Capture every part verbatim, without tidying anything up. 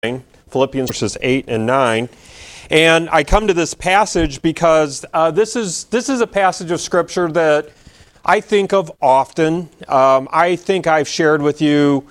Philippians verses eight and nine. And I come to this passage because uh, this is this is a passage of Scripture that I think of often. Um, I think I've shared with you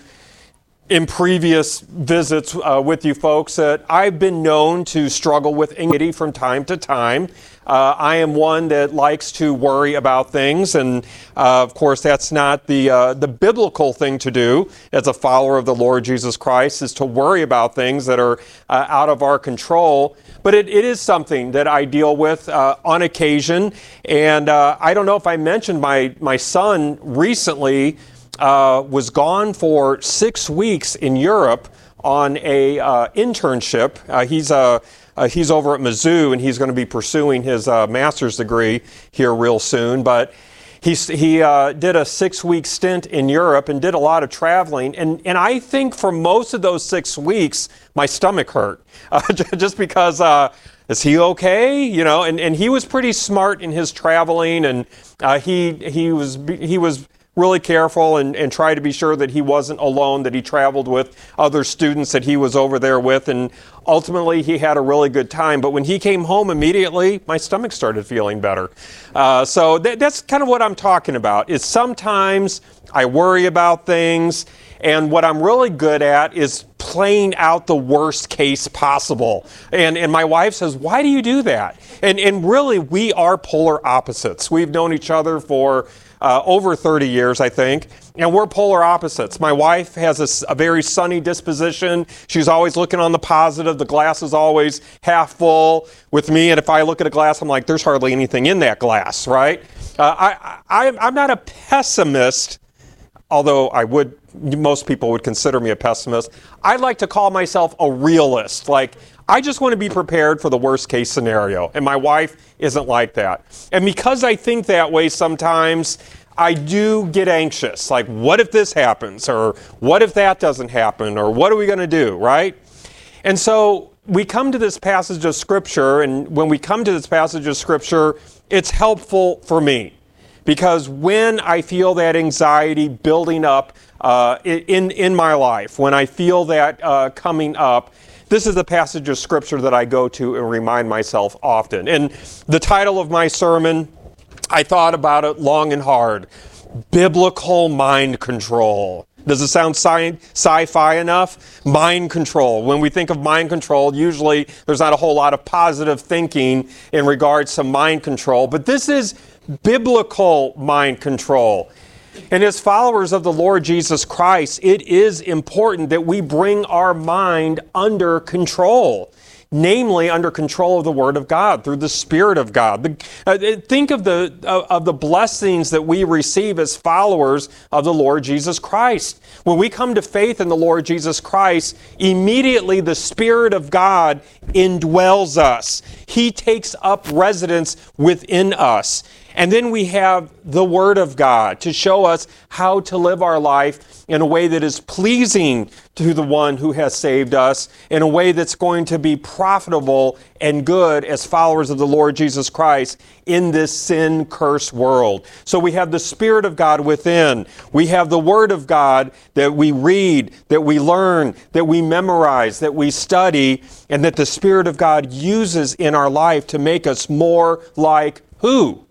in previous visits uh, with you folks that I've been known to struggle with anxiety from time to time. Uh, I am one that likes to worry about things, and uh, of course that's not the uh, the biblical thing to do as a follower of the Lord Jesus Christ, is to worry about things that are uh, out of our control. But it, it is something that I deal with uh, on occasion, and uh, I don't know if I mentioned my, my son recently uh, was gone for six weeks in Europe on a uh, internship. Uh, he's a Uh, he's over at Mizzou, and he's going to be pursuing his uh, master's degree here real soon. But he's, he uh, did a six-week stint in Europe and did a lot of traveling. And, and I think for most of those six weeks, my stomach hurt. Uh, just because, uh, is he okay? You know, and, and he was pretty smart in his traveling, and uh, he, he was he was really careful and, and try to be sure that he wasn't alone, that he traveled with other students that he was over there with, and ultimately he had a really good time. But when he came home immediately, my stomach started feeling better. Uh, so th- that's kind of what I'm talking about, is sometimes I worry about things, and what I'm really good at is playing out the worst case possible. And and my wife says, why do you do that? And, and really, we are polar opposites. We've known each other for Uh, over thirty years, I think, and we're polar opposites. My wife has a, a very sunny disposition. She's always looking on the positive. The glass is always half full with me, and if I look at a glass, I'm like, there's hardly anything in that glass, right? Uh, I, I, I'm not a pessimist, although I would, most people would consider me a pessimist. I like to call myself a realist. Like, I just want to be prepared for the worst case scenario. And my wife isn't like that. And because I think that way sometimes, I do get anxious. Like, what if this happens? Or what if that doesn't happen? Or what are we going to do, right? And so we come to this passage of Scripture, and when we come to this passage of Scripture, it's helpful for me. Because when I feel that anxiety building up uh, in, in my life, when I feel that uh, coming up, this is the passage of Scripture that I go to and remind myself often. And the title of my sermon, I thought about it long and hard. Biblical Mind Control. Does it sound sci- sci-fi enough? Mind control. When we think of mind control, usually there's not a whole lot of positive thinking in regards to mind control. But this is biblical mind control. And as followers of the Lord Jesus Christ, it is important that we bring our mind under control, namely under control of the Word of God through the Spirit of God. The, uh, think of the uh, of the blessings that we receive as followers of the Lord Jesus Christ. When we come to faith in the Lord Jesus Christ, immediately the Spirit of God indwells us. He takes up residence within us. And then we have the Word of God to show us how to live our life in a way that is pleasing to the one who has saved us, in a way that's going to be profitable and good as followers of the Lord Jesus Christ in this sin-cursed world. So we have the Spirit of God within. We have the Word of God that we read, that we learn, that we memorize, that we study, and that the Spirit of God uses in our life to make us more like who?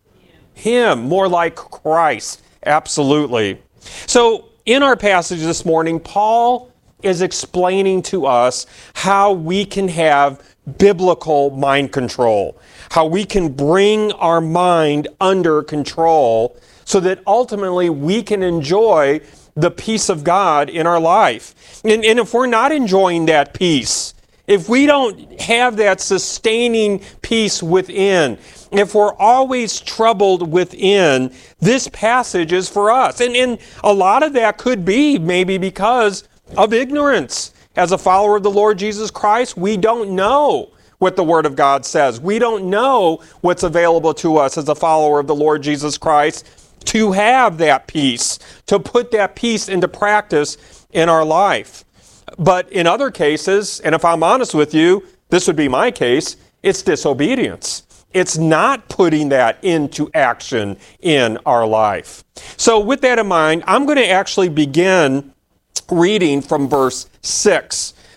Him, more like Christ. Absolutely. So in our passage this morning, Paul is explaining to us how we can have biblical mind control, how we can bring our mind under control so that ultimately we can enjoy the peace of God in our life. And, and if we're not enjoying that peace, if we don't have that sustaining peace within, if we're always troubled within, this passage is for us. And, and a lot of that could be maybe because of ignorance. As a follower of the Lord Jesus Christ, we don't know what the Word of God says. We don't know what's available to us as a follower of the Lord Jesus Christ to have that peace, to put that peace into practice in our life. But in other cases, and if I'm honest with you, this would be my case, it's disobedience. It's not putting that into action in our life. So with that in mind, I'm going to actually begin reading from verse six,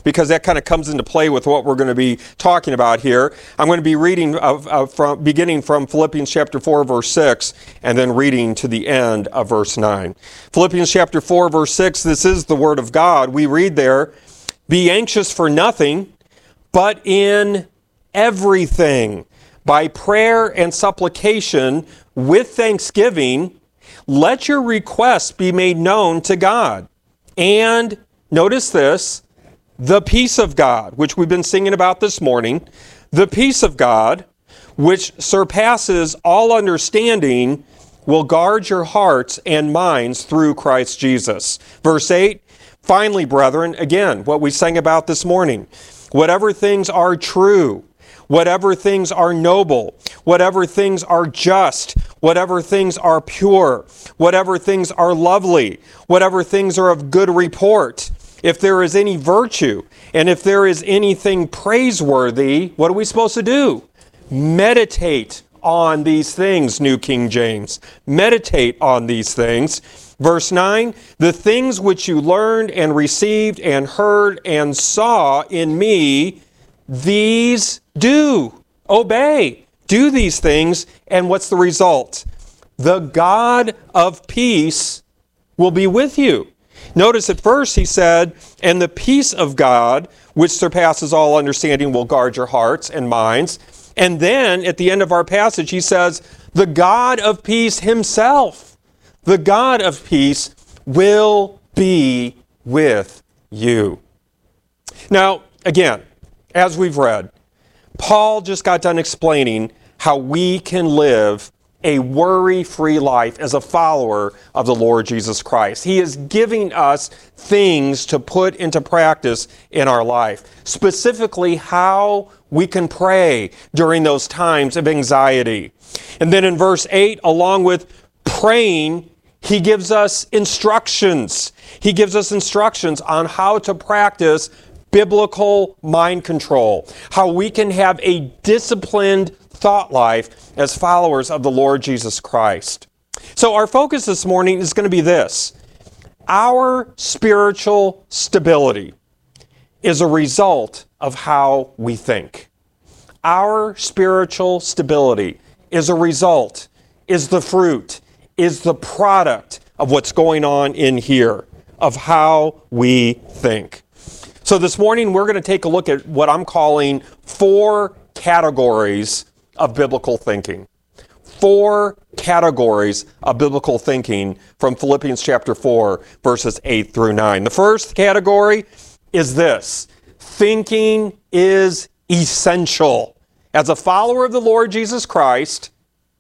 because that kind of comes into play with what we're going to be talking about here. I'm going to be reading of, of, from, beginning from Philippians chapter four, verse six, and then reading to the end of verse nine. Philippians chapter four, verse six, this is the word of God. We read there, "Be anxious for nothing, but in everything, by prayer and supplication, with thanksgiving, let your requests be made known to God. And notice this, the peace of God," which we've been singing about this morning, "the peace of God, which surpasses all understanding, will guard your hearts and minds through Christ Jesus." Verse eight, "Finally, brethren," again, what we sang about this morning, "whatever things are true, whatever things are noble, whatever things are just, whatever things are pure, whatever things are lovely, whatever things are of good report, if there is any virtue, and if there is anything praiseworthy," what are we supposed to do? Meditate on these things, New King James. Meditate on these things. Verse nine, "the things which you learned and received and heard and saw in me, these do." Obey. Do these things, and what's the result? "The God of peace will be with you." Notice at first he said, "And the peace of God, which surpasses all understanding, will guard your hearts and minds." And then at the end of our passage he says, "The God of peace himself, the God of peace will be with you." Now, again, as we've read, Paul just got done explaining how we can live a worry-free life as a follower of the Lord Jesus Christ. He is giving us things to put into practice in our life, specifically how we can pray during those times of anxiety. And then in verse eight, along with praying, he gives us instructions. He gives us instructions on how to practice biblical mind control, how we can have a disciplined thought life as followers of the Lord Jesus Christ. So our focus this morning is going to be this: our spiritual stability is a result of how we think. Our spiritual stability is a result, is the fruit, is the product of what's going on in here, of how we think. So this morning we're going to take a look at what I'm calling four categories of biblical thinking. Four categories of biblical thinking from Philippians chapter four, verses eight through nine. The first category is this: thinking is essential. As a follower of the Lord Jesus Christ,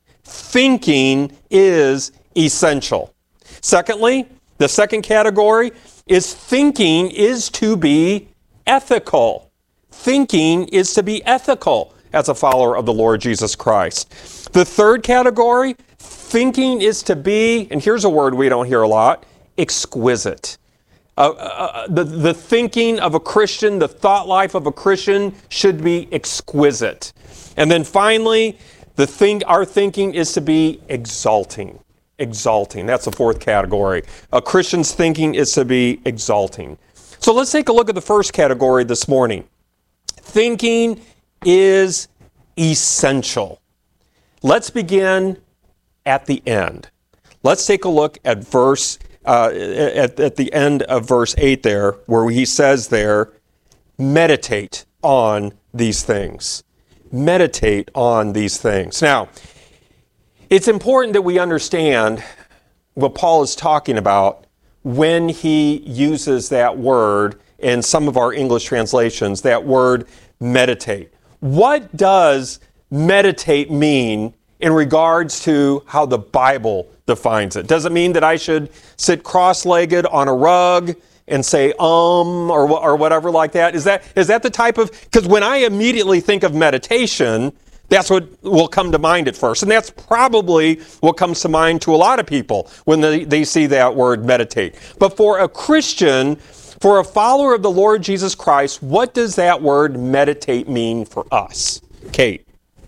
thinking is essential. Secondly, the second category is thinking is to be ethical. Thinking is to be ethical as a follower of the Lord Jesus Christ. The third category, thinking is to be, and here's a word we don't hear a lot, exquisite. Uh, uh, the, the thinking of a Christian, the thought life of a Christian should be exquisite. And then finally, the thing, our thinking is to be exalting. Exalting. That's the fourth category. A Christian's thinking is to be exalting. So let's take a look at the first category this morning. Thinking is essential. Let's begin at the end. Let's take a look at verse uh, at, at the end of verse eight there, where he says there, meditate on these things. Meditate on these things. Now, it's important that we understand what Paul is talking about when he uses that word in some of our English translations, that word meditate. What does meditate mean in regards to how the Bible defines it? Does it mean that I should sit cross-legged on a rug and say um or or whatever like that? Is that is that the type of, because when I immediately think of meditation, that's what will come to mind at first. And that's probably what comes to mind to a lot of people when they, they see that word meditate. But for a Christian, for a follower of the Lord Jesus Christ, what does that word meditate mean for us? Kate?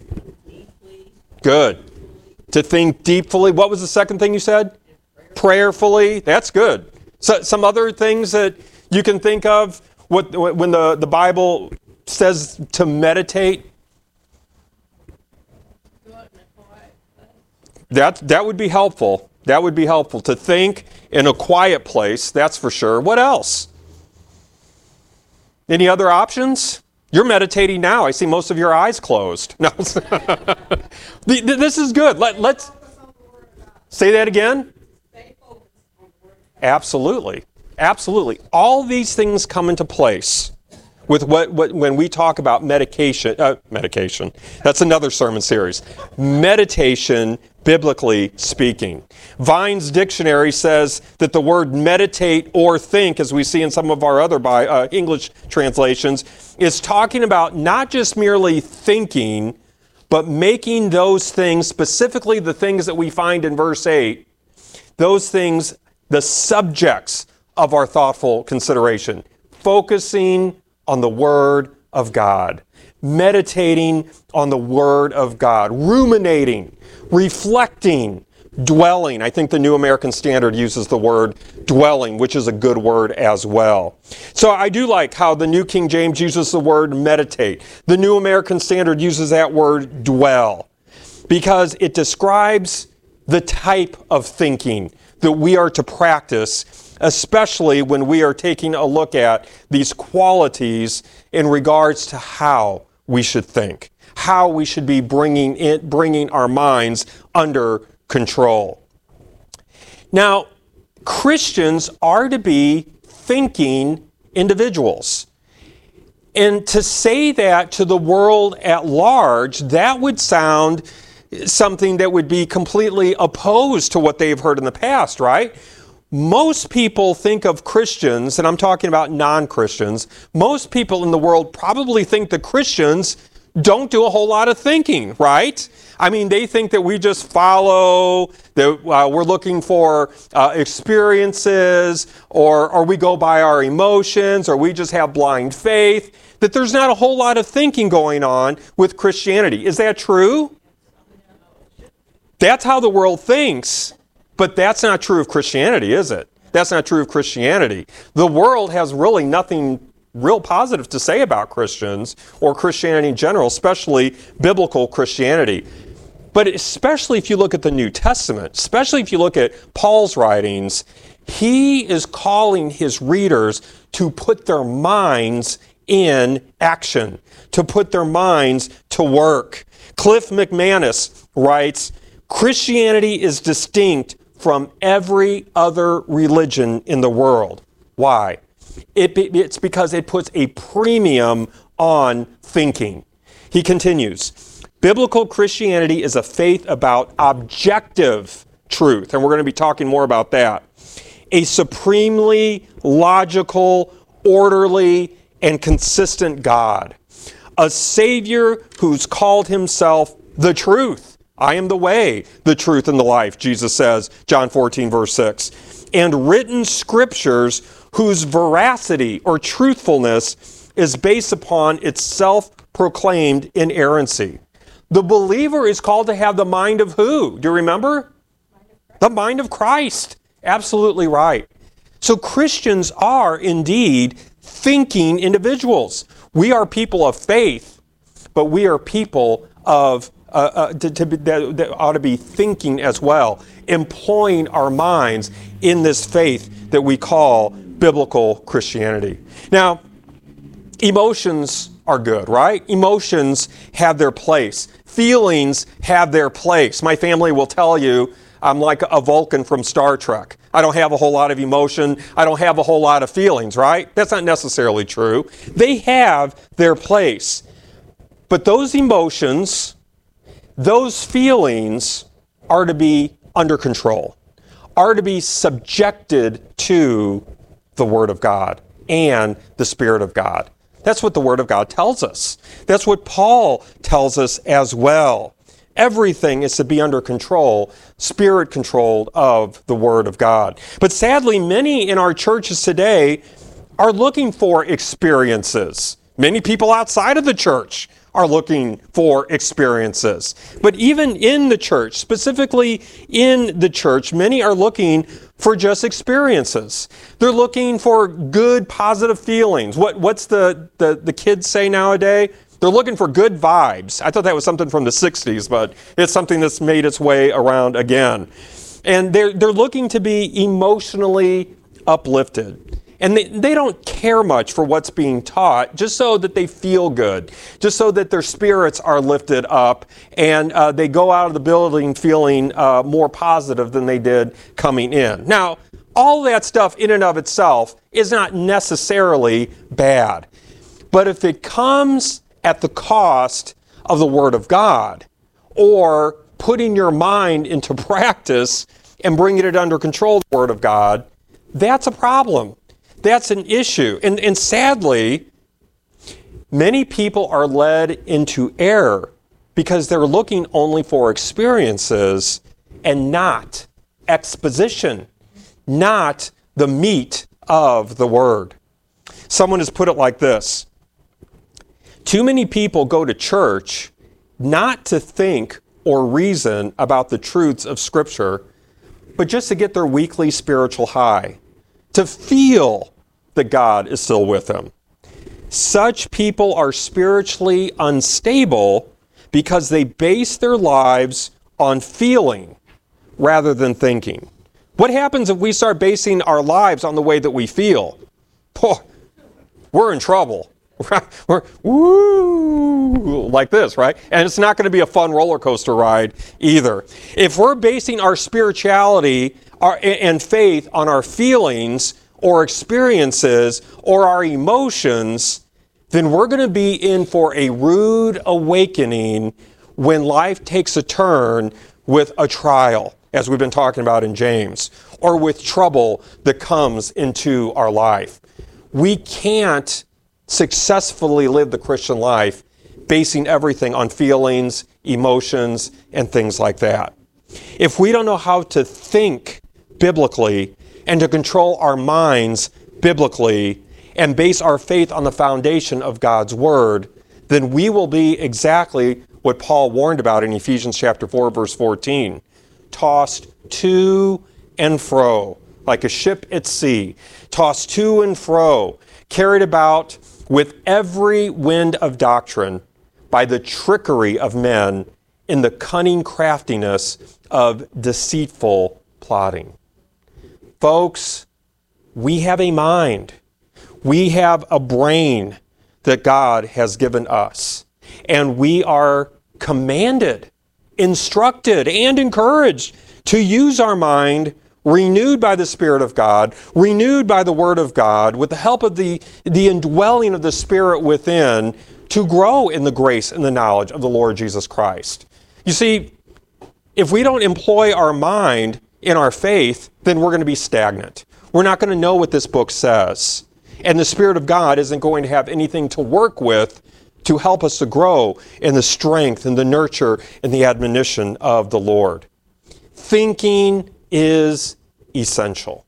Deeply. Good. To think deeply. What was the second thing you said? Prayerfully. That's good. So some other things that you can think of what when the, the Bible says to meditate? That, that would be helpful. That would be helpful. To think in a quiet place, that's for sure. What else? Any other options? You're meditating now. I see most of your eyes closed. No. This is good. Let, let's say that again. Absolutely. Absolutely. All these things come into place with what, what when we talk about medication. Uh, medication. That's another sermon series. Meditation, biblically speaking. Vine's dictionary says that the word meditate or think, as we see in some of our other bi- uh, English translations, is talking about not just merely thinking, but making those things, specifically the things that we find in verse eight, those things the subjects of our thoughtful consideration. Focusing on the Word of God. Meditating on the Word of God. Ruminating. Reflecting. Dwelling. I think the New American Standard uses the word dwelling, which is a good word as well. So I do like how the New King James uses the word meditate. The New American Standard uses that word dwell, because it describes the type of thinking that we are to practice, especially when we are taking a look at these qualities in regards to how we should think, how we should be bringing it, bringing our minds under control. Now, Christians are to be thinking individuals. And to say that to the world at large, that would sound something that would be completely opposed to what they've heard in the past, right? Most people think of Christians, and I'm talking about non-Christians, most people in the world probably think that Christians don't do a whole lot of thinking, right? I mean, they think that we just follow, that uh, we're looking for uh, experiences, or, or we go by our emotions, or we just have blind faith, that there's not a whole lot of thinking going on with Christianity. Is that true? That's how the world thinks, but that's not true of Christianity, is it? That's not true of Christianity. The world has really nothing real positive to say about Christians or Christianity in general, especially biblical Christianity. But especially if you look at the New Testament, especially if you look at Paul's writings, he is calling his readers to put their minds in action, to put their minds to work. Cliff McManus writes, Christianity is distinct from every other religion in the world. Why? It, it's because it puts a premium on thinking. He continues, biblical Christianity is a faith about objective truth, and we're going to be talking more about that. A supremely logical, orderly, and consistent God. A Savior who's called himself the truth. I am the way, the truth, and the life, Jesus says, John fourteen, verse six. And written scriptures whose veracity or truthfulness is based upon its self-proclaimed inerrancy. The believer is called to have the mind of who? Do you remember? The mind of Christ. Absolutely right. So Christians are indeed thinking individuals. We are people of faith, but we are people of uh, uh, to, to be, that, that ought to be thinking as well, employing our minds in this faith that we call biblical Christianity. Now, emotions are good, right? Emotions have their place. Feelings have their place. My family will tell you I'm like a Vulcan from Star Trek. I don't have a whole lot of emotion. I don't have a whole lot of feelings, right? That's not necessarily true. They have their place. But those emotions, those feelings are to be under control, are to be subjected to the Word of God and the Spirit of God. That's what the Word of God tells us. That's what Paul tells us as well. Everything is to be under control, Spirit-controlled of the Word of God. But sadly, many in our churches today are looking for experiences. Many people outside of the church are looking for experiences. But even in the church, specifically in the church, many are looking for just experiences. They're looking for good, positive feelings. What, what's the, the, the kids say nowadays? They're looking for good vibes. I thought that was something from the sixties, but it's something that's made its way around again. And they're, they're looking to be emotionally uplifted. And they, they don't care much for what's being taught, just so that they feel good, just so that their spirits are lifted up, and uh, they go out of the building feeling uh, more positive than they did coming in. Now, all that stuff in and of itself is not necessarily bad. But if it comes at the cost of the Word of God, or putting your mind into practice and bringing it under control of the Word of God, that's a problem. That's an issue. And, and sadly, many people are led into error because they're looking only for experiences and not exposition, not the meat of the Word. Someone has put it like this: too many people go to church not to think or reason about the truths of Scripture, but just to get their weekly spiritual high, to feel that God is still with them. Such people are spiritually unstable because they base their lives on feeling rather than thinking. What happens if we start basing our lives on the way that we feel? Boy, we're in trouble. We're woo, like this, right? And it's not going to be a fun roller coaster ride either. If we're basing our spirituality our, and faith on our feelings or experiences or our emotions, then we're going to be in for a rude awakening when life takes a turn with a trial, as we've been talking about in James, or with trouble that comes into our life. We can't successfully live the Christian life basing everything on feelings, emotions, and things like that. If we don't know how to think biblically and to control our minds biblically and base our faith on the foundation of God's Word, then we will be exactly what Paul warned about in Ephesians chapter four, verse fourteen, tossed to and fro, like a ship at sea, tossed to and fro, carried about with every wind of doctrine by the trickery of men in the cunning craftiness of deceitful plotting. Folks, we have a mind. We have a brain that God has given us. And we are commanded, instructed, and encouraged to use our mind, renewed by the Spirit of God, renewed by the Word of God, with the help of the, the indwelling of the Spirit within, to grow in the grace and the knowledge of the Lord Jesus Christ. You see, if we don't employ our mind in our faith, then we're going to be stagnant. We're not going to know what this book says. And the Spirit of God isn't going to have anything to work with to help us to grow in the strength and the nurture and the admonition of the Lord. Thinking is essential.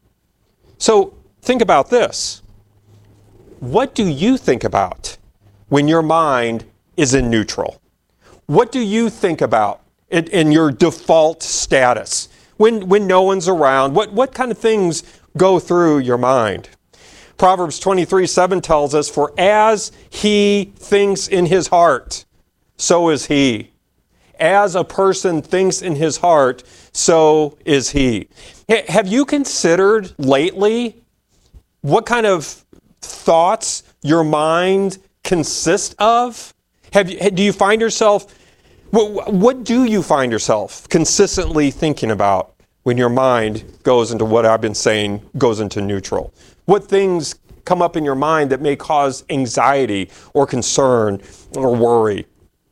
So think about this. What do you think about when your mind is in neutral? What do you think about in, in your default status? When, when no one's around, what, what kind of things go through your mind? Proverbs twenty-three seven tells us, "For as he thinks in his heart, so is he." As a person thinks in his heart, so is he. Have you considered lately what kind of thoughts your mind consists of? Have you, do you find yourself, what, what do you find yourself consistently thinking about when your mind goes into what I've been saying, goes into neutral? What things come up in your mind that may cause anxiety or concern or worry?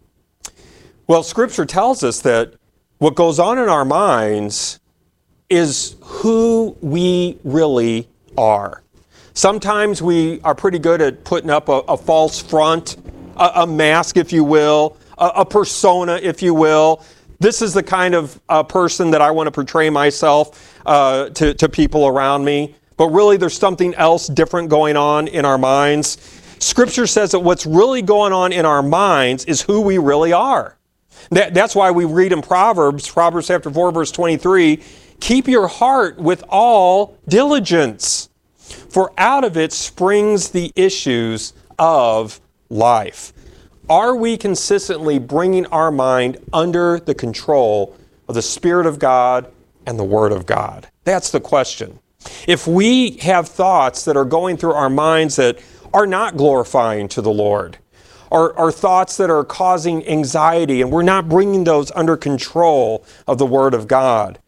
Well, Scripture tells us that what goes on in our minds is who we really are. Sometimes we are pretty good at putting up a, a false front, a, a mask, if you will, a, a persona, if you will. This is the kind of uh, person that I want to portray myself uh, to, to people around me. But really, there's something else different going on in our minds. Scripture says that what's really going on in our minds is who we really are. That, that's why we read in Proverbs, Proverbs chapter four, verse twenty-three, keep your heart with all diligence, for out of it springs the issues of life. Are we consistently bringing our mind under the control of the Spirit of God and the Word of God? That's the question. If we have thoughts that are going through our minds that are not glorifying to the Lord, or, or thoughts that are causing anxiety, and we're not bringing those under control of the Word of God,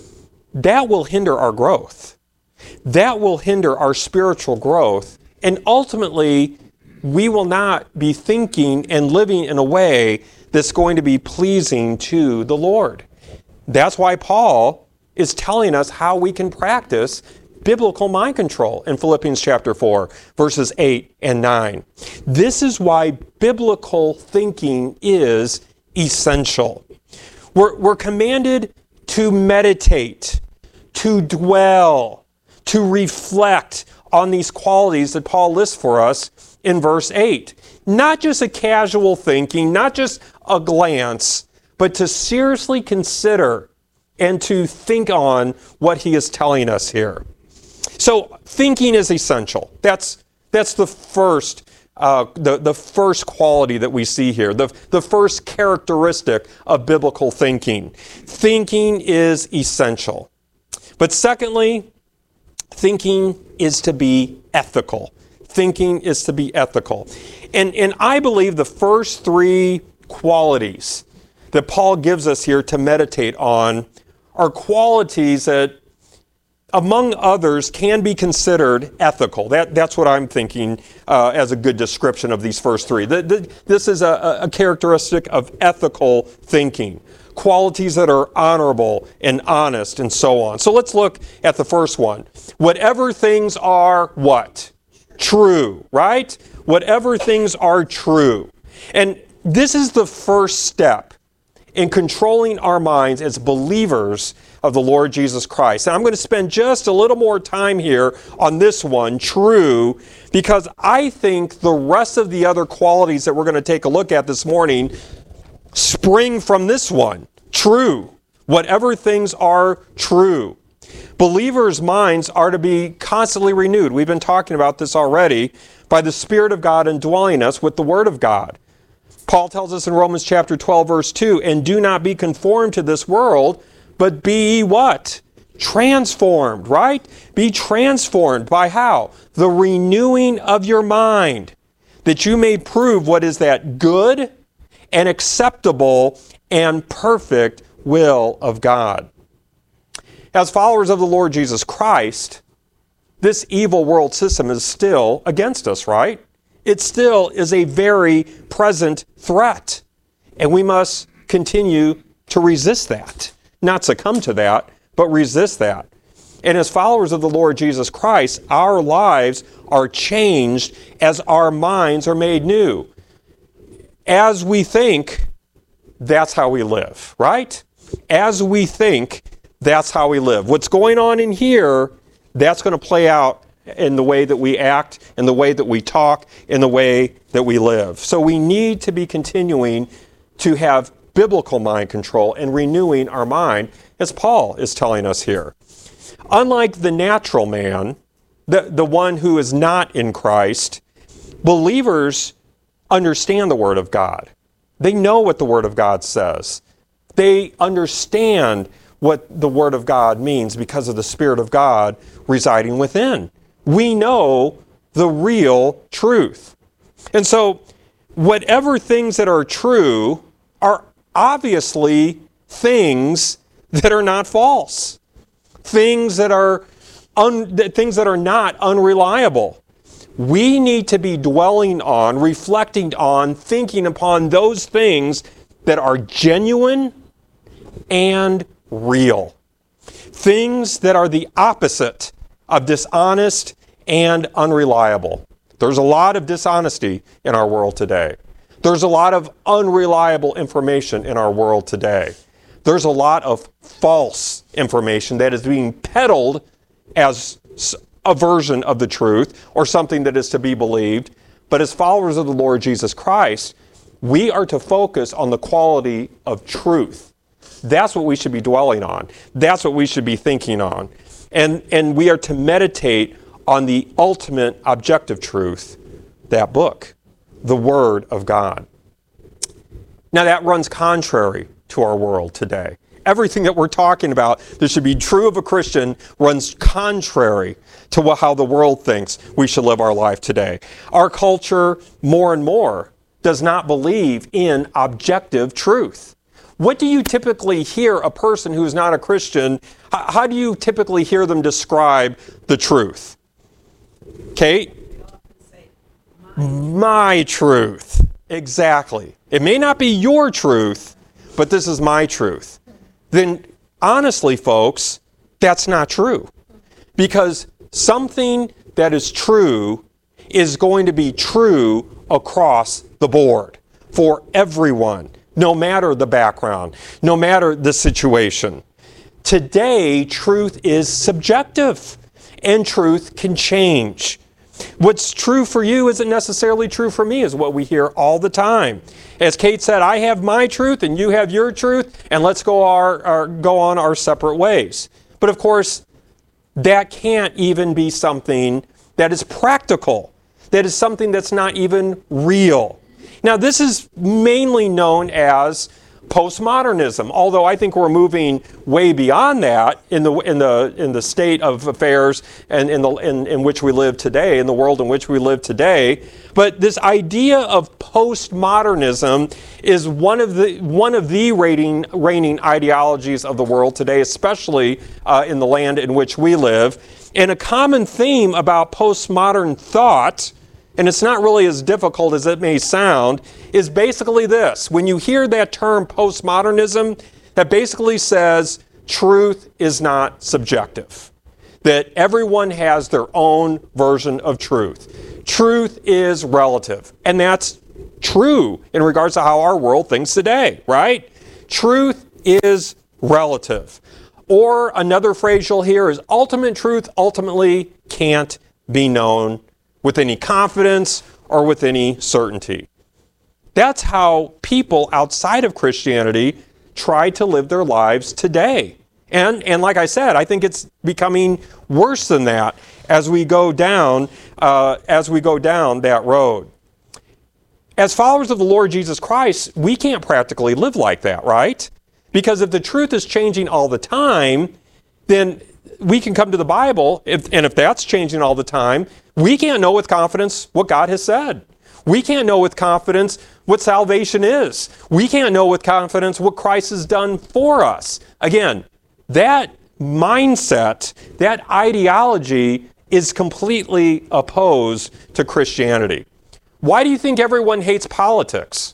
that will hinder our growth. That will hinder our spiritual growth, and ultimately, we will not be thinking and living in a way that's going to be pleasing to the Lord. That's why Paul is telling us how we can practice biblical mind control in Philippians chapter four, verses eight and nine. This is why biblical thinking is essential. We're, we're commanded to meditate, to dwell, to reflect on these qualities that Paul lists for us in verse eight. Not just a casual thinking, not just a glance, but to seriously consider and to think on what he is telling us here. So thinking is essential. That's that's the first uh, the the first quality that we see here. The the first characteristic of biblical thinking. Thinking is essential. But secondly, thinking is to be ethical. Thinking is to be ethical. And, and I believe the first three qualities that Paul gives us here to meditate on are qualities that, among others, can be considered ethical. That, that's what I'm thinking uh, as a good description of these first three. The, the, this is a, a characteristic of ethical thinking. Qualities that are honorable and honest and so on. So let's look at the first one. Whatever things are what? True, right? Whatever things are true. And this is the first step in controlling our minds as believers of the Lord Jesus Christ. And I'm going to spend just a little more time here on this one, true, because I think the rest of the other qualities that we're going to take a look at this morning spring from this one, true. Whatever things are true. Believers' minds are to be constantly renewed. We've been talking about this already, by the Spirit of God indwelling us with the Word of God. Paul tells us in Romans chapter twelve, verse two, and do not be conformed to this world, but be what? Transformed, right? Be transformed by how? The renewing of your mind, that you may prove what is that good and acceptable and perfect will of God. As followers of the Lord Jesus Christ, this evil world system is still against us, right? It still is a very present threat. And we must continue to resist that. Not succumb to that, but resist that. And as followers of the Lord Jesus Christ, our lives are changed as our minds are made new. As we think, that's how we live, right? As we think, that's how we live. What's going on in here, that's going to play out in the way that we act, in the way that we talk, in the way that we live. So we need to be continuing to have biblical mind control and renewing our mind, as Paul is telling us here. Unlike the natural man, the, the one who is not in Christ, believers understand the Word of God. They know what the Word of God says. They understand what the Word of God means because of the Spirit of God residing within. We know the real truth. And so, whatever things that are true are obviously things that are not false. Things that are un, things that are not unreliable. We need to be dwelling on, reflecting on, thinking upon those things that are genuine and real. Things that are the opposite of dishonest and unreliable. There's a lot of dishonesty in our world today. There's a lot of unreliable information in our world today. There's a lot of false information that is being peddled as a version of the truth or something that is to be believed. But as followers of the Lord Jesus Christ, we are to focus on the quality of truth. That's what we should be dwelling on. That's what we should be thinking on. And, and we are to meditate on the ultimate objective truth, that book, the Word of God. Now that runs contrary to our world today. Everything that we're talking about that should be true of a Christian runs contrary to what, how the world thinks we should live our life today. Our culture, more and more, does not believe in objective truth. What do you typically hear a person who's not a Christian, how, how do you typically hear them describe the truth? Kate? My truth. Exactly. It may not be your truth, but this is my truth. Then, honestly, folks, that's not true. Because something that is true is going to be true across the board for everyone, no matter the background, no matter the situation. Today, truth is subjective, and truth can change. What's true for you isn't necessarily true for me, is what we hear all the time. As Kate said, I have my truth and you have your truth, and let's go our, our go on our separate ways. But of course, that can't even be something that is practical. That is something that's not even real. Now, this is mainly known as postmodernism, although I think we're moving way beyond that in the in the in the state of affairs and in the in, in which we live today, in the world in which we live today. But this idea of postmodernism is one of the one of the reigning reigning ideologies of the world today, especially uh, in the land in which we live. And a common theme about postmodern thought, and it's not really as difficult as it may sound, is basically this. When you hear that term postmodernism, that basically says truth is not subjective. That everyone has their own version of truth. Truth is relative. And that's true in regards to how our world thinks today, right? Truth is relative. Or another phrase you'll hear is ultimate truth ultimately can't be known with any confidence or with any certainty. That's how people outside of Christianity try to live their lives today. And, and like I said, I think it's becoming worse than that as we go down, uh, as we go down that road. As followers of the Lord Jesus Christ, we can't practically live like that, right? Because if the truth is changing all the time, then we can come to the Bible, if, and if that's changing all the time, we can't know with confidence what God has said. We can't know with confidence what salvation is. We can't know with confidence what Christ has done for us. Again, that mindset, that ideology is completely opposed to Christianity. Why do you think everyone hates politics?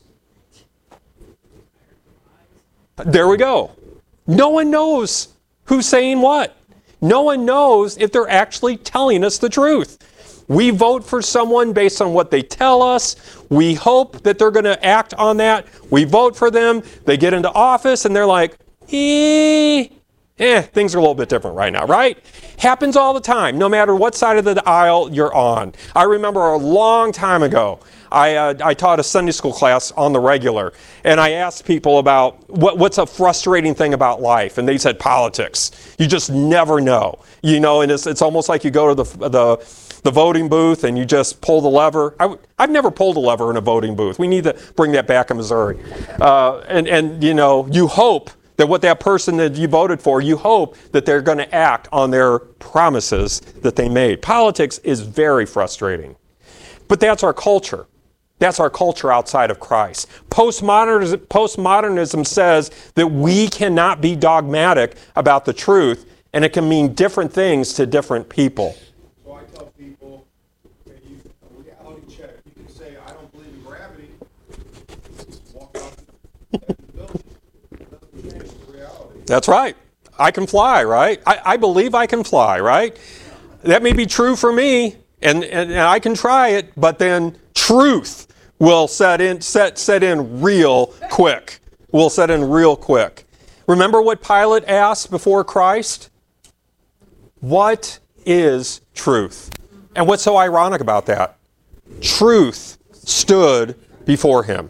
There we go. No one knows who's saying what. No one knows if they're actually telling us the truth. We vote for someone based on what they tell us. We hope that they're going to act on that. We vote for them. They get into office and they're like, eh, eh, things are a little bit different right now, right? Happens all the time, no matter what side of the aisle you're on. I remember a long time ago, I, uh, I taught a Sunday school class on the regular, and I asked people about what, what's a frustrating thing about life, and they said politics. You just never know, you know, and it's, it's almost like you go to the, the the voting booth and you just pull the lever. I, I've never pulled a lever in a voting booth. We need to bring that back in Missouri. Uh, and, and, you know, you hope that what that person that you voted for, you hope that they're going to act on their promises that they made. Politics is very frustrating. But that's our culture. That's our culture outside of Christ. Postmodernism, postmodernism says that we cannot be dogmatic about the truth, and it can mean different things to different people. So I tell people, when you, a reality check, you can say, I don't believe in gravity, walk out the building. It doesn't change the reality. That's right. I can fly, right? I, I believe I can fly, right? That may be true for me, and, and, and I can try it, but then truth will set in set set in real quick. Will set in real quick. Remember what Pilate asked before Christ? What is truth? And what's so ironic about that? truth stood before him.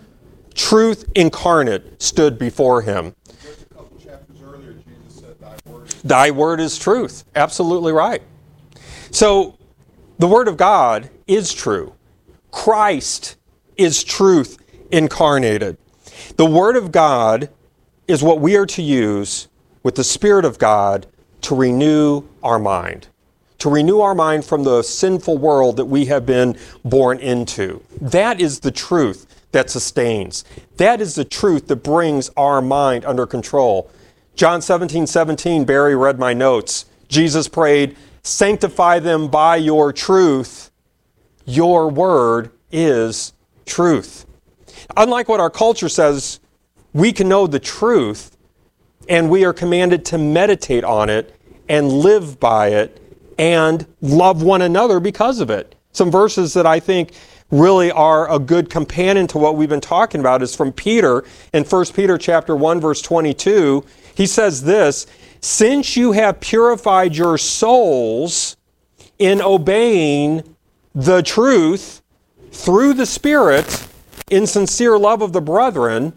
Truth incarnate stood before him. Just a couple chapters earlier, Jesus said, thy word is Thy word is truth. Absolutely right. So, the Word of God is true. Christ is truth incarnated. The Word of God is what we are to use with the Spirit of God to renew our mind. To renew our mind from the sinful world that we have been born into. That is the truth that sustains. That is the truth that brings our mind under control. John seventeen seventeen, Barry read my notes. Jesus prayed, sanctify them by your truth. Your word is truth. Unlike what our culture says, we can know the truth and we are commanded to meditate on it and live by it and love one another because of it. Some verses that I think really are a good companion to what we've been talking about is from Peter in First Peter chapter one verse twenty-two. He says this, since you have purified your souls in obeying the truth through the Spirit in sincere love of the brethren,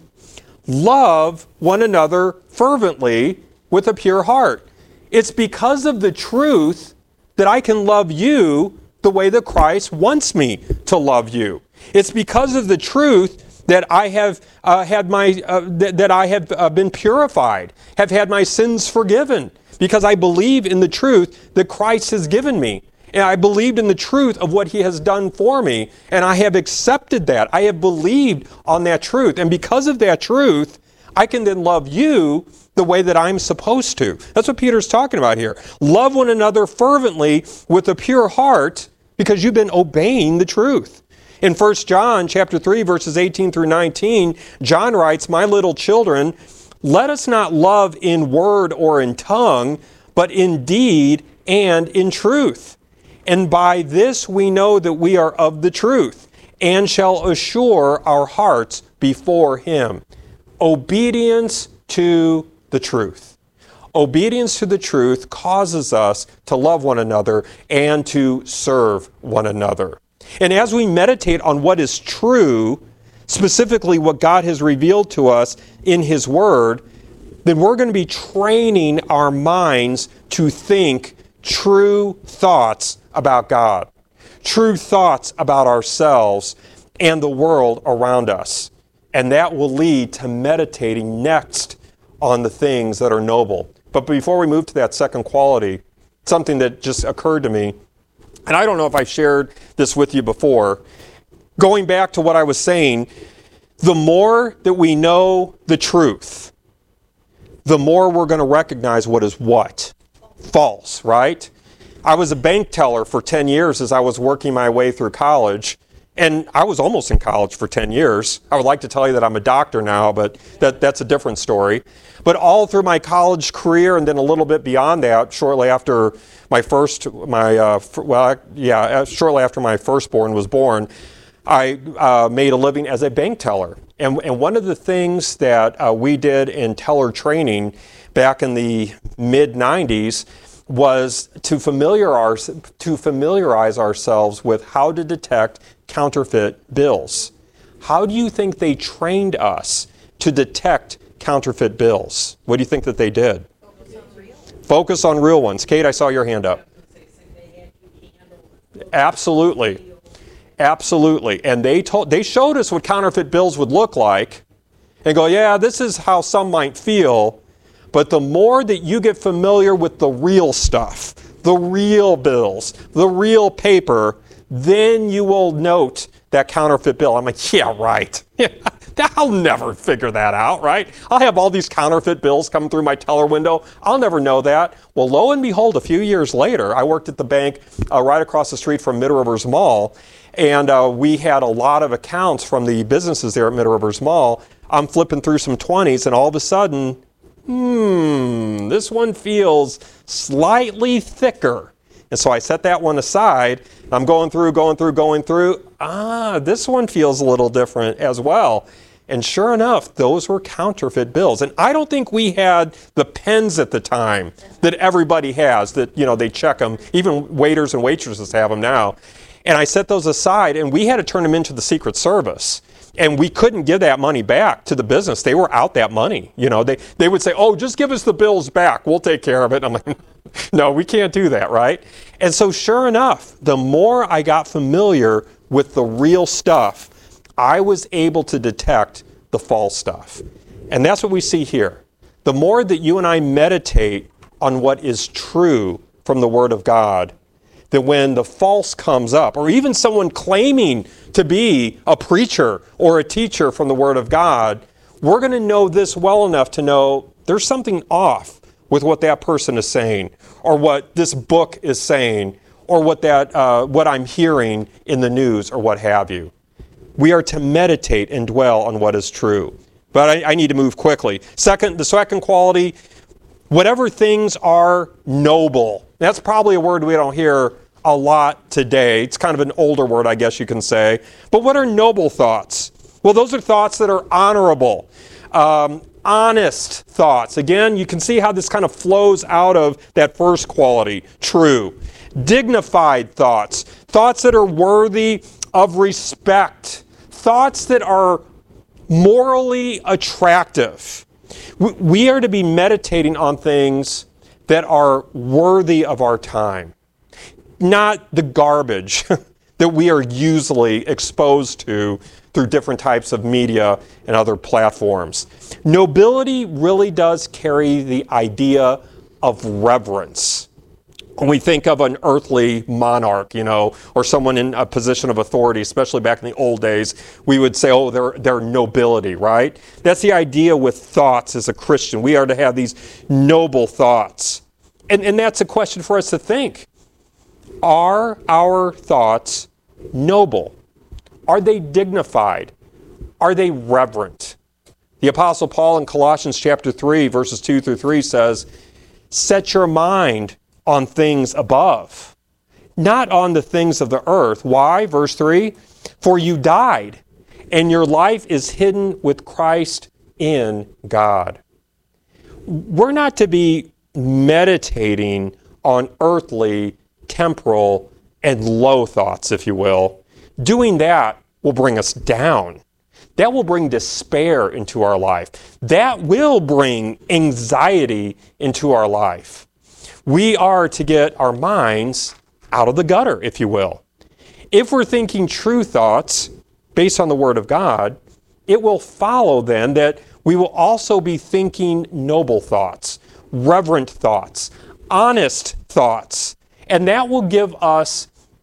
love one another fervently with a pure heart. It's because of the truth that I can love you the way that Christ wants me to love you. It's because of the truth that I have uh, had my uh, th- that I have uh, been purified, have had my sins forgiven, because I believe in the truth that Christ has given me. And I believed in the truth of what he has done for me, and I have accepted that. I have believed on that truth. And because of that truth, I can then love you the way that I'm supposed to. That's what Peter's talking about here. Love one another fervently with a pure heart because you've been obeying the truth. In First John chapter three, verses eighteen through nineteen, John writes, my little children, let us not love in word or in tongue, but in deed and in truth. And by this we know that we are of the truth, and shall assure our hearts before him. Obedience to the truth. Obedience to the truth causes us to love one another and to serve one another. And as we meditate on what is true, specifically what God has revealed to us in his word, then we're going to be training our minds to think true thoughts about God, true thoughts about ourselves and the world around us. And that will lead to meditating next on the things that are noble. But before we move to that second quality, something that just occurred to me, and I don't know if I shared this with you before, going back to what I was saying, the more that we know the truth, the more we're going to recognize what is what. False, right? I was a bank teller for ten years as I was working my way through college. And I was almost in college for ten years. I would like to tell you that I'm a doctor now, but that, that's a different story. But all through my college career and then a little bit beyond that, shortly after my first, my uh, well, yeah, shortly after my firstborn was born, I uh, made a living as a bank teller. And, and one of the things that uh, we did in teller training back in the mid nineties was to familiarize, to familiarize ourselves with how to detect counterfeit bills. How do you think they trained us to detect counterfeit bills? What do you think that they did? Focus on real. Focus on real ones. Kate, I saw your hand up. Absolutely. Absolutely. And they told, they showed us what counterfeit bills would look like and go, yeah, this is how some might feel. But the more that you get familiar with the real stuff, the real bills, the real paper, then you will note that counterfeit bill. I'm like, yeah, right. I'll never figure that out, right? I'll have all these counterfeit bills coming through my teller window. I'll never know that. Well, lo and behold, a few years later, I worked at the bank uh, right across the street from Mid Rivers Mall, and uh, we had a lot of accounts from the businesses there at Mid Rivers Mall. I'm flipping through some twenties, and all of a sudden, hmm, this one feels slightly thicker. And so I set that one aside. I'm going through, going through, going through. Ah, this one feels a little different as well. And sure enough, those were counterfeit bills. And I don't think we had the pens at the time that everybody has, that, you know, they check them. Even waiters and waitresses have them now. And I set those aside, and we had to turn them into the Secret Service. And we couldn't give that money back to the business. They were out that money. You know, they, they would say, oh, just give us the bills back. We'll take care of it. I'm like, no, we can't do that, right? And so sure enough, the more I got familiar with the real stuff, I was able to detect the false stuff. And that's what we see here. The more that you and I meditate on what is true from the Word of God, that when the false comes up, or even someone claiming to be a preacher or a teacher from the Word of God, we're going to know this well enough to know there's something off with what that person is saying, or what this book is saying, or what that uh, what I'm hearing in the news, or what have you. We are to meditate and dwell on what is true. But I, I need to move quickly. Second, the second quality, whatever things are noble. That's probably a word we don't hear a lot today. It's kind of an older word, I guess you can say. But what are noble thoughts? Well, those are thoughts that are honorable, um, honest thoughts. Again, you can see how this kind of flows out of that first quality, true. Dignified thoughts, thoughts that are worthy of respect, thoughts that are morally attractive. We are to be meditating on things that are worthy of our time, not the garbage that we are usually exposed to through different types of media and other platforms. Nobility really does carry the idea of reverence. When we think of an earthly monarch, you know, or someone in a position of authority, especially back in the old days, we would say, oh, they're, they're nobility, right? That's the idea with thoughts as a Christian. We are to have these noble thoughts. And, and that's a question for us to think. Are our thoughts noble? Are they dignified? Are they reverent? The Apostle Paul in Colossians chapter three, verses two through three says, set your mind on things above, not on the things of the earth. Why? Verse three, for you died, and your life is hidden with Christ in God. We're not to be meditating on earthly, temporal, and low thoughts, if you will. Doing that will bring us down. That will bring despair into our life. That will bring anxiety into our life. We are to get our minds out of the gutter, if you will. If we're thinking true thoughts based on the Word of God, it will follow then that we will also be thinking noble thoughts, reverent thoughts, honest thoughts, and that will give us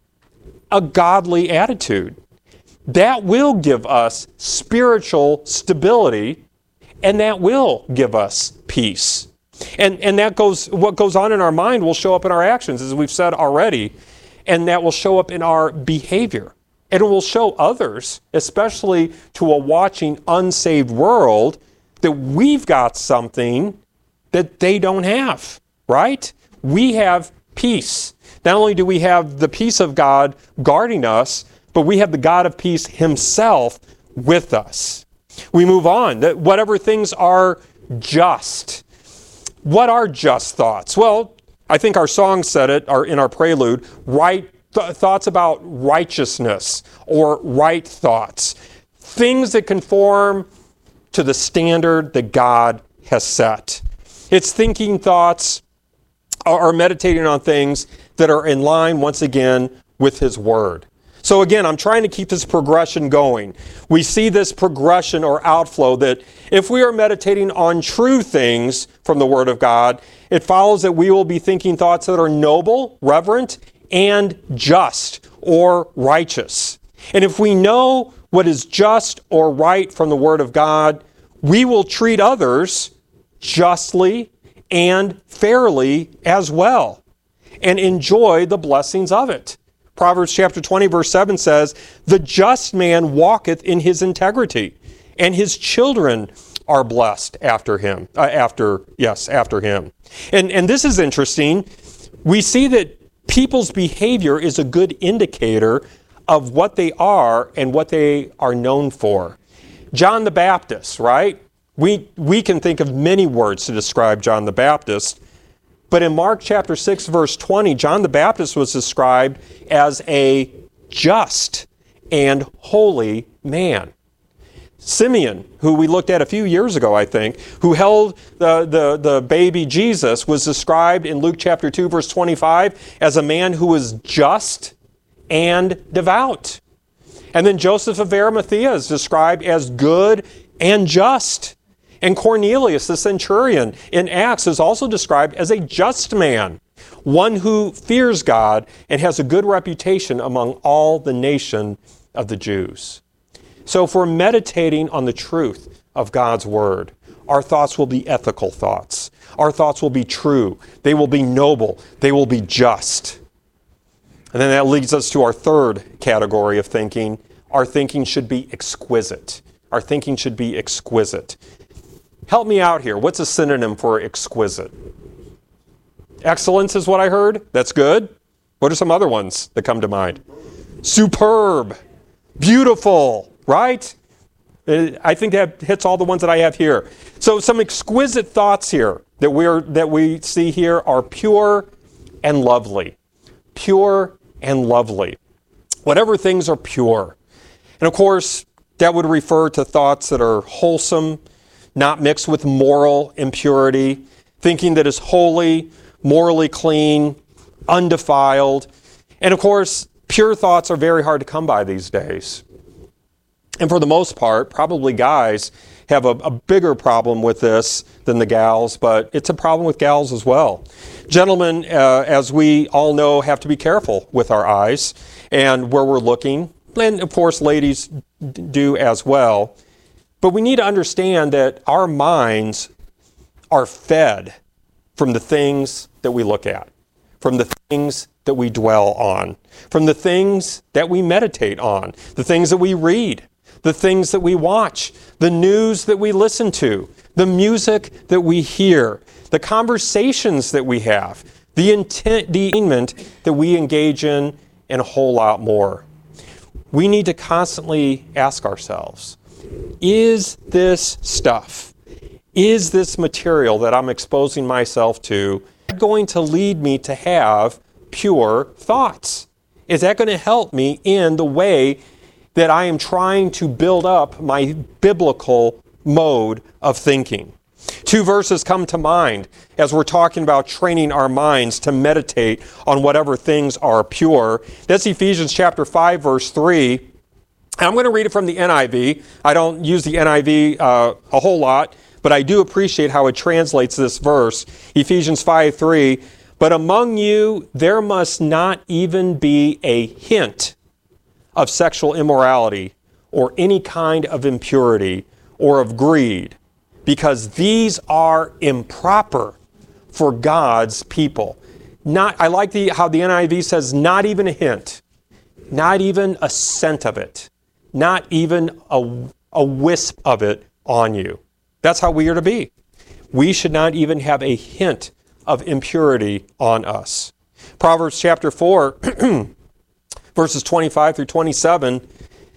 a godly attitude. That will give us spiritual stability, and that will give us peace. And, and that goes, what goes on in our mind will show up in our actions, as we've said already, and that will show up in our behavior. And it will show others, especially to a watching unsaved world, that we've got something that they don't have, right? We have peace. Not only do we have the peace of God guarding us, but we have the God of peace himself with us. We move on. That whatever things are just. What are just thoughts? Well, I think our song said it our, in our prelude, right th- thoughts about righteousness or right thoughts. Things that conform to the standard that God has set. It's thinking thoughts or meditating on things that are in line, once again, with His Word. So again, I'm trying to keep this progression going. We see this progression or outflow that if we are meditating on true things from the Word of God, it follows that we will be thinking thoughts that are noble, reverent, and just or righteous. And if we know what is just or right from the Word of God, we will treat others justly and fairly as well, and enjoy the blessings of it. Proverbs chapter twenty, verse seven says, the just man walketh in his integrity, and his children are blessed after him. Uh, after, yes, after him. And, and this is interesting. We see that people's behavior is a good indicator of what they are and what they are known for. John the Baptist, right? We, we can think of many words to describe John the Baptist. But in Mark chapter six, verse twenty, John the Baptist was described as a just and holy man. Simeon, who we looked at a few years ago, I think, who held the, the, the baby Jesus, was described in Luke chapter two, verse twenty-five, as a man who was just and devout. And then Joseph of Arimathea is described as good and just. And Cornelius, the centurion in Acts, is also described as a just man, one who fears God and has a good reputation among all the nation of the Jews. So if we're meditating on the truth of God's Word, our thoughts will be ethical thoughts. Our thoughts will be true. They will be noble. They will be just. And then that leads us to our third category of thinking. Our thinking should be exquisite. Our thinking should be exquisite. Help me out here. What's a synonym for exquisite? Excellence is what I heard. That's good. What are some other ones that come to mind? Superb. Beautiful. Right? I think that hits all the ones that I have here. So some exquisite thoughts here that we're that we see here are pure and lovely. Pure and lovely. Whatever things are pure. And of course, that would refer to thoughts that are wholesome, not mixed with moral impurity, thinking that is holy, morally clean, undefiled. And of course, pure thoughts are very hard to come by these days. And for the most part, probably guys have a, a bigger problem with this than the gals, but it's a problem with gals as well. Gentlemen, uh, as we all know, have to be careful with our eyes and where we're looking. And of course, ladies do as well. But we need to understand that our minds are fed from the things that we look at, from the things that we dwell on, from the things that we meditate on, the things that we read, the things that we watch, the news that we listen to, the music that we hear, the conversations that we have, the intent, the entertainment that we engage in, and a whole lot more. We need to constantly ask ourselves, is this stuff, is this material that I'm exposing myself to going to lead me to have pure thoughts? Is that going to help me in the way that I am trying to build up my biblical mode of thinking? Two verses come to mind as we're talking about training our minds to meditate on whatever things are pure. That's Ephesians chapter five, verse three. And I'm going to read it from the N I V. I don't use the N I V uh, a whole lot, but I do appreciate how it translates this verse. Ephesians five three, but among you there must not even be a hint of sexual immorality or any kind of impurity or of greed, because these are improper for God's people. Not, I like the, how the N I V says, not even a hint, not even a scent of it, not even a, a wisp of it on you. That's how we are to be. We should not even have a hint of impurity on us. Proverbs chapter four, verses twenty-five through twenty-seven,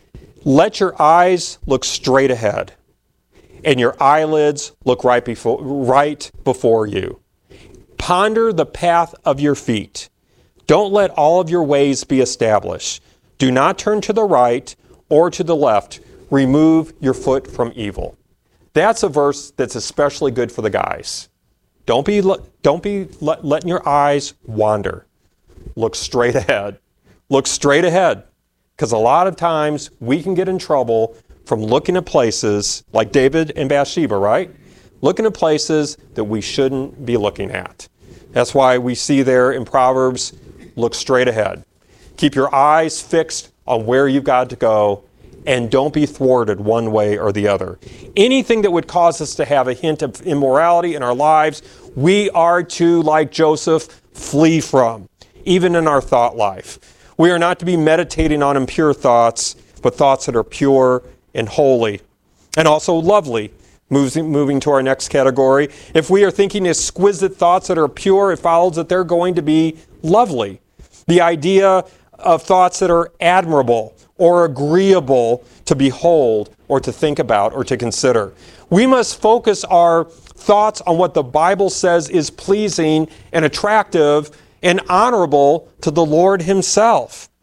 let your eyes look straight ahead, and your eyelids look right before, right before you. Ponder the path of your feet. Don't let all of your ways be established. Do not turn to the right or to the left. Remove your foot from evil. That's a verse that's especially good for the guys. Don't be, don't be let, letting your eyes wander. Look straight ahead. Look straight ahead. Because a lot of times we can get in trouble from looking at places like David and Bathsheba, right? Looking at places that we shouldn't be looking at. That's why we see there in Proverbs, look straight ahead. Keep your eyes fixed on where you've got to go, and don't be thwarted one way or the other. Anything that would cause us to have a hint of immorality in our lives, we are to, like Joseph, flee from, even in our thought life. We are not to be meditating on impure thoughts, but thoughts that are pure and holy, and also lovely. Moving, moving to our next category. If we are thinking exquisite thoughts that are pure, it follows that they're going to be lovely. The idea of thoughts that are admirable or agreeable to behold or to think about or to consider. We must focus our thoughts on what the Bible says is pleasing and attractive and honorable to the Lord Himself.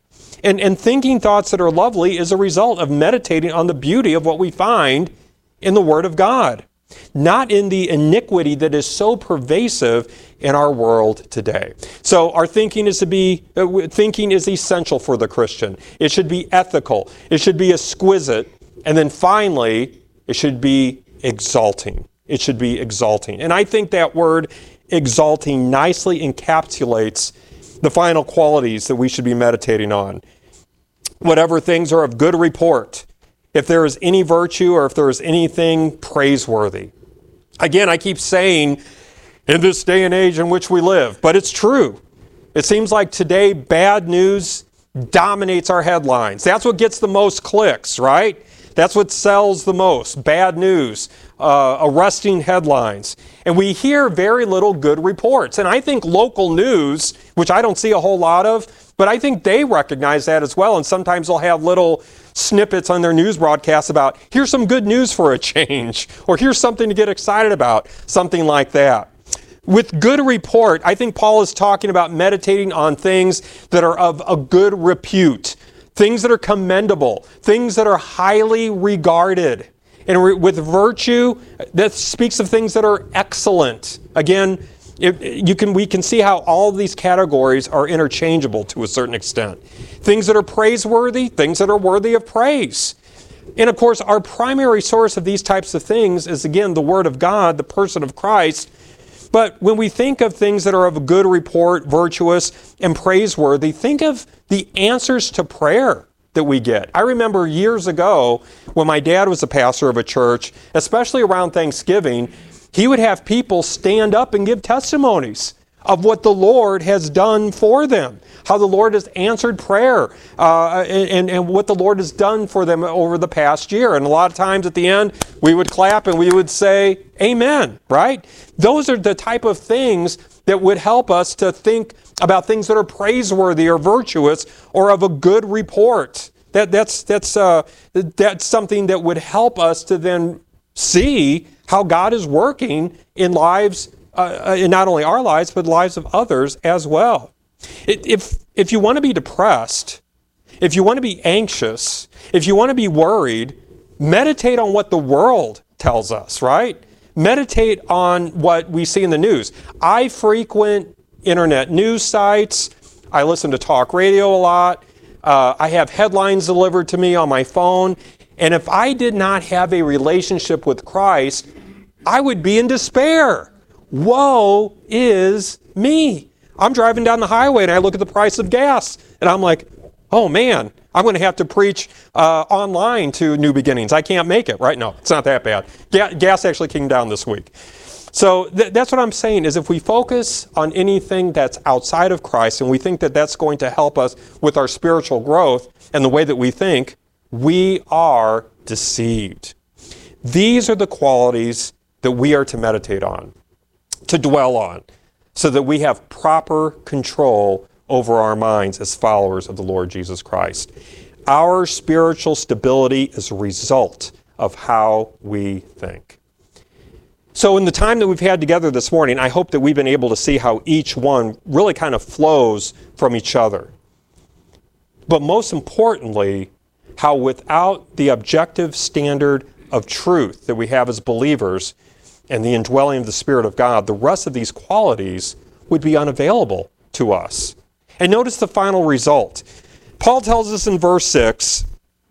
And, and thinking thoughts that are lovely is a result of meditating on the beauty of what we find in the Word of God, not in the iniquity that is so pervasive in our world today. So our thinking is to be, uh, thinking is essential for the Christian. It should be ethical. It should be exquisite. And then finally, it should be exalting. It should be exalting. And I think that word exalting nicely encapsulates the final qualities that we should be meditating on. Whatever things are of good report, if there is any virtue or if there is anything praiseworthy. Again, I keep saying in this day and age in which we live, but it's true. It seems like today bad news dominates our headlines. That's what gets the most clicks, right? That's what sells the most. Bad news, uh, arresting headlines. And we hear very little good reports. And I think local news, which I don't see a whole lot of, but I think they recognize that as well. And sometimes they'll have little snippets on their news broadcasts about, here's some good news for a change, or here's something to get excited about, something like that. With good report, I think Paul is talking about meditating on things that are of a good repute, things that are commendable, things that are highly regarded. And re- with virtue, that speaks of things that are excellent. Again, it, you can we can see how all of these categories are interchangeable to a certain extent. Things that are praiseworthy, things that are worthy of praise. And of course, our primary source of these types of things is, again, the Word of God, the person of Christ. But when we think of things that are of a good report, virtuous, and praiseworthy, think of the answers to prayer that we get. I remember years ago when my dad was a pastor of a church, especially around Thanksgiving, he would have people stand up and give testimonies of what the Lord has done for them, how the Lord has answered prayer, uh, and, and what the Lord has done for them over the past year. And a lot of times at the end, we would clap and we would say, amen, right? Those are the type of things that would help us to think about things that are praiseworthy or virtuous or of a good report. That, that's, that's, uh, that's something that would help us to then see how God is working in lives, uh, in not only our lives, but lives of others as well. If, if you want to be depressed, if you want to be anxious, if you want to be worried, meditate on what the world tells us, right? Meditate on what we see in the news. I frequent internet news sites. I listen to talk radio a lot. Uh, I have headlines delivered to me on my phone. And if I did not have a relationship with Christ, I would be in despair. Woe is me. I'm driving down the highway and I look at the price of gas and I'm like, oh man, I'm going to have to preach uh, online to New Beginnings. I can't make it, right? No, it's not that bad. Ga- gas actually came down this week. So th- that's what I'm saying is if we focus on anything that's outside of Christ and we think that that's going to help us with our spiritual growth and the way that we think, we are deceived. These are the qualities that we are to meditate on, to dwell on, so that we have proper control over our minds as followers of the Lord Jesus Christ. Our spiritual stability is a result of how we think. So in the time that we've had together this morning, I hope that we've been able to see how each one really kind of flows from each other. But most importantly, how without the objective standard of truth that we have as believers and the indwelling of the Spirit of God, the rest of these qualities would be unavailable to us. And notice the final result. Paul tells us in verse six,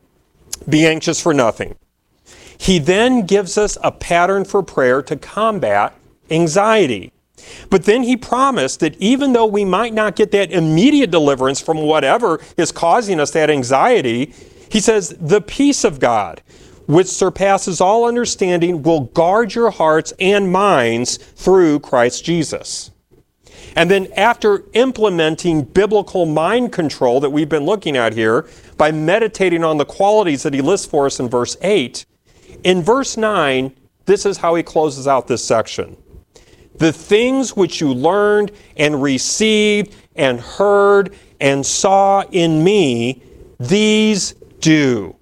be anxious for nothing. He then gives us a pattern for prayer to combat anxiety. But then he promised that even though we might not get that immediate deliverance from whatever is causing us that anxiety, he says, the peace of God, which surpasses all understanding, will guard your hearts and minds through Christ Jesus. And then after implementing biblical mind control that we've been looking at here, by meditating on the qualities that he lists for us in verse eight, in verse nine, this is how he closes out this section. The things which you learned and received and heard and saw in me, these do.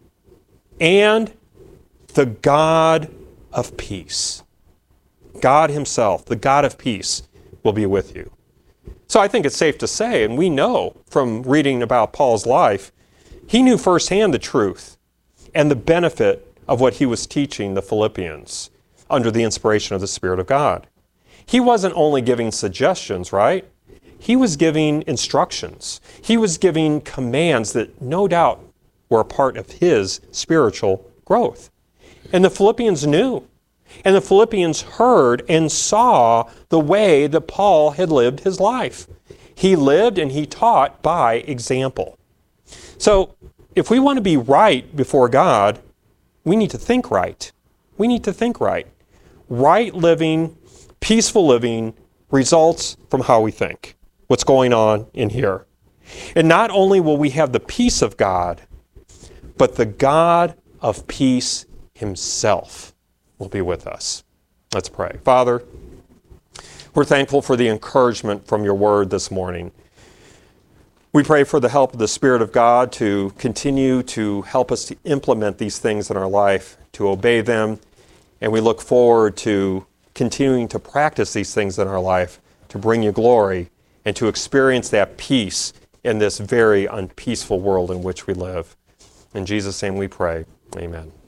And the God of peace, God himself, the God of peace, will be with you. So I think it's safe to say, and we know from reading about Paul's life, He knew firsthand the truth and the benefit of what he was teaching the Philippians under the inspiration of the Spirit of God. He wasn't only giving suggestions, right? He was giving instructions. He was giving commands that no doubt were a part of his spiritual growth. And the Philippians knew. And the Philippians heard and saw the way that Paul had lived his life. He lived and he taught by example. So, if we want to be right before God, we need to think right. We need to think right. Right living, peaceful living results from how we think. What's going on in here. And not only will we have the peace of God, but the God of peace himself will be with us. Let's pray. Father, we're thankful for the encouragement from your word this morning. We pray for the help of the Spirit of God to continue to help us to implement these things in our life, to obey them, and we look forward to continuing to practice these things in our life to bring you glory and to experience that peace in this very unpeaceful world in which we live. In Jesus' name we pray. Amen.